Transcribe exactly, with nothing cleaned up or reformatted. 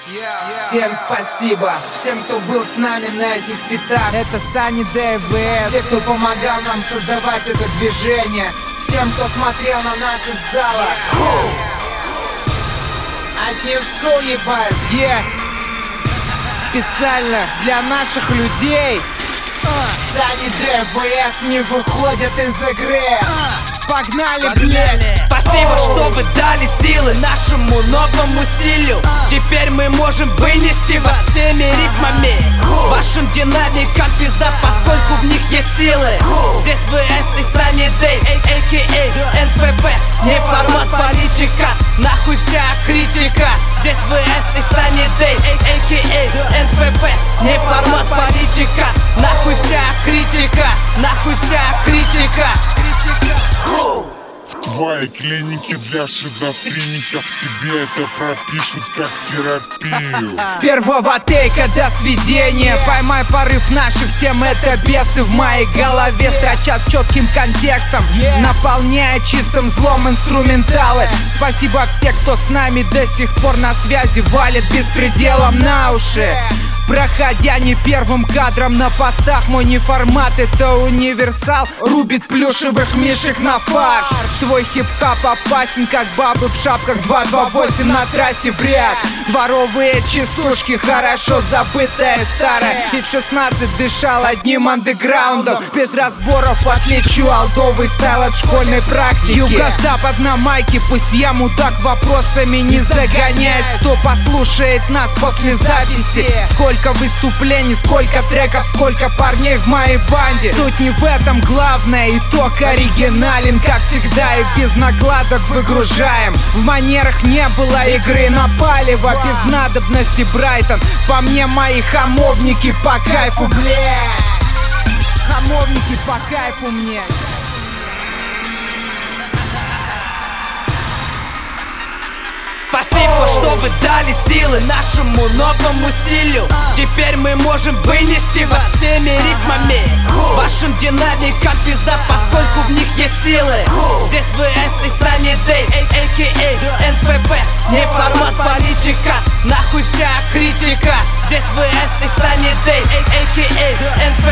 Всем спасибо, всем, кто был с нами на этих фитах. Это Sunny Day ви эс. Все, кто помогал нам создавать это движение. Всем, кто смотрел на нас из зала. От New School, ебать. Yeah. Специально для наших людей Sunny Day ви эс не выходят из игры. Погнали, блядь! Спасибо, что вы дали силы нашему новому стилю. Теперь мы можем вынести вас всеми ритмами. Вашим динамикам пизда, поскольку в них есть силы. Здесь ви эс и Sunny Day, а ка а эн эф пэ. Не формат политика, нахуй вся критика. Здесь ви эс и Sunny Day, а ка а эн эф пэ. Не формат политика, нахуй вся критика. Нахуй вся критика. В твоей клинике для шизофреников тебе это пропишут как терапию. С первого тейка до сведения поймай порыв наших тем, это бесы в моей голове строчат четким контекстом, наполняя чистым злом инструменталы. Спасибо всем, кто с нами до сих пор на связи, валит беспределом на уши. Проходя не первым кадром на постах, мой неформат это универсал, рубит плюшевых мишек на фарш. Твой хип-хап опасен, как бабы в шапках. Два два восемь на трассе в ряд. Дворовые частушки, хорошо забытая старая. И в шестнадцать дышал одним андеграундом. Без разборов отличу олдовый стайл от школьной практики. Юго-запад на майке, пусть я мудак, вопросами не загоняясь. Кто послушает нас после записи? Сколько выступлений, сколько треков, сколько парней в моей банде. Суть не в этом, главное, итог оригинален, как всегда, и без накладок выгружаем. В манерах не было игры на палево, без надобности Брайтон. По мне мои хамовники по кайфу, блядь. Хамовники по кайфу мне. Спасибо, что вы дали силы нашему новому стилю. Теперь мы можем вынести вас всеми ритмами. Вашим динамикам пизда, поскольку в них есть силы. Здесь ви эс и Sunny Day, а ка а эн эф пэ. Не формат политика, нахуй вся критика. Здесь ви эс и Sunny Day, а ка а эн эф пэ.